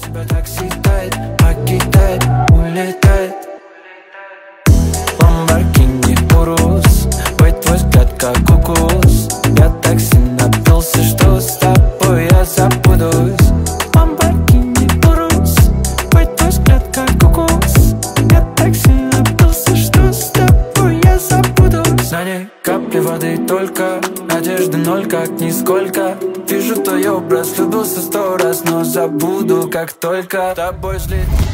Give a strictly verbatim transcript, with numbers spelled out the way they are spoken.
тебя такси тает, покидает, улетает. Ламборгини Урус, ой, твой взгляд как укус. Я так сильно напился, что с тобой я забудусь. Ламборгини Урус, ой, твой взгляд как укус. Я так сильно напился, что с тобой я забудусь. На ней капли воды только, надежды ноль как нисколько. Вижу твой образ, влюбился сто раз, но забуду как только тобой взлететь.